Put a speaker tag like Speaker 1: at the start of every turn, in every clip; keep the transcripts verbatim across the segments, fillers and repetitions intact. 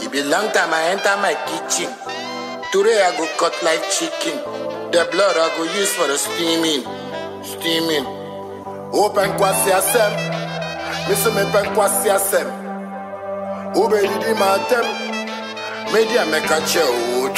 Speaker 1: It be long time I enter my kitchen. Today I go cut like chicken. The blood I go use for the steaming. Steaming. Open kwasi asem. Listen me pen kwasi asem. Ube di matem. Media make a show.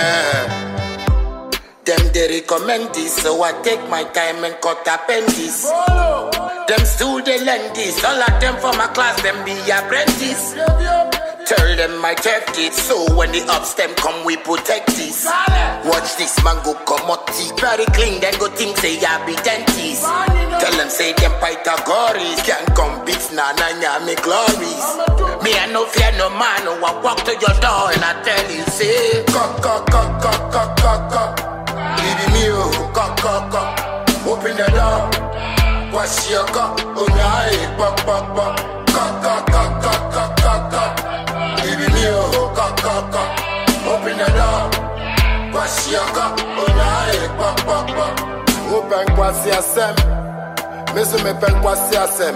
Speaker 1: Them they recommend this, so I take my time and cut appendix. Them still they lend this. All of them from my class, them be apprentice. Tell them my check it, so when the ups them come, we protect this. Watch this man go commodity, very clean, then go think say I be dentist. Tell them say them Pythagoras can't come beat na na na me glories. Me I no fear no man, no I walk to your door and I tell you say, cock cock cock cock cock cock cock. Baby me oh, cock cock cock. Open the door, wash your cock, oh yeah, pop pop pop. Cock cock cock cock cock cock cock. Baby me oh, cock cock cock. Open the door, wash your cock, oh yeah, pop pop pop. Open kwasi asem, miss me pen kwasi asem.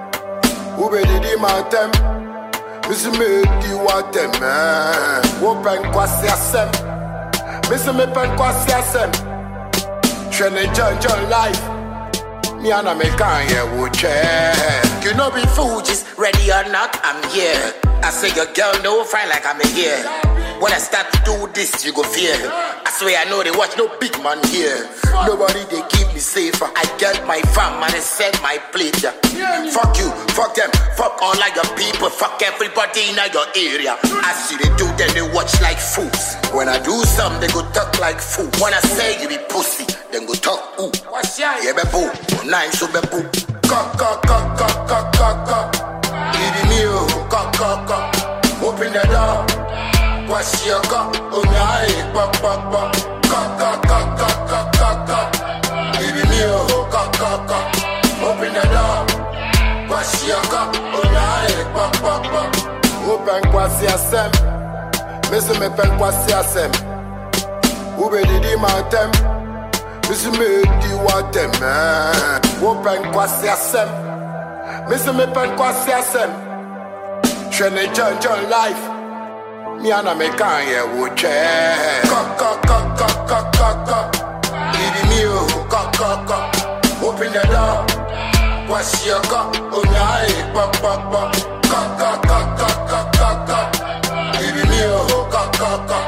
Speaker 1: Ube di di matem, miss me di watem. Open kwasi asem, miss me pen kwasi asem. Training John John life. Me and I make Kanye watch it. You know be Fuji's ready or not, I'm here. I say your girl no fine like I'm here. When I start to do this, you go fear. I swear I know they watch no big man here. Nobody they keep me safer. I get my fam and I set my plate. Fuck you, fuck them, fuck all of your people, fuck everybody in your area. I see they do, then they watch like fools. When I do something, they go talk like fools. When I say you be pussy, then go talk ooh. Yeah, be boo, nine so be boo. Cock, cock, cock, cock, cock, cock, cock. Baby me oh, cock, cock, cock. Open the door, wash your cock, oh yeah, pop, pop, pop. Cock, cock, cock, cock, cock, cock, cock. Baby me oh, cock, cock, cock. Open the door, wash your cock, oh yeah, pop, pop, pop. Open kwasi asem, miss me pen kwasi asem. Ube di di matem. Miss me di watem, open kwasi asem. Miss me pen kwasi asem. Training John John life. Me and I make Kanye watch it. Cock cock cock cock cock cock cock. Baby me oh, cock cock cock. Open the door, wash your cock, oh yeah, pop pop pop. Cock cock cock cock cock cock cock. Baby me oh, cock cock cock.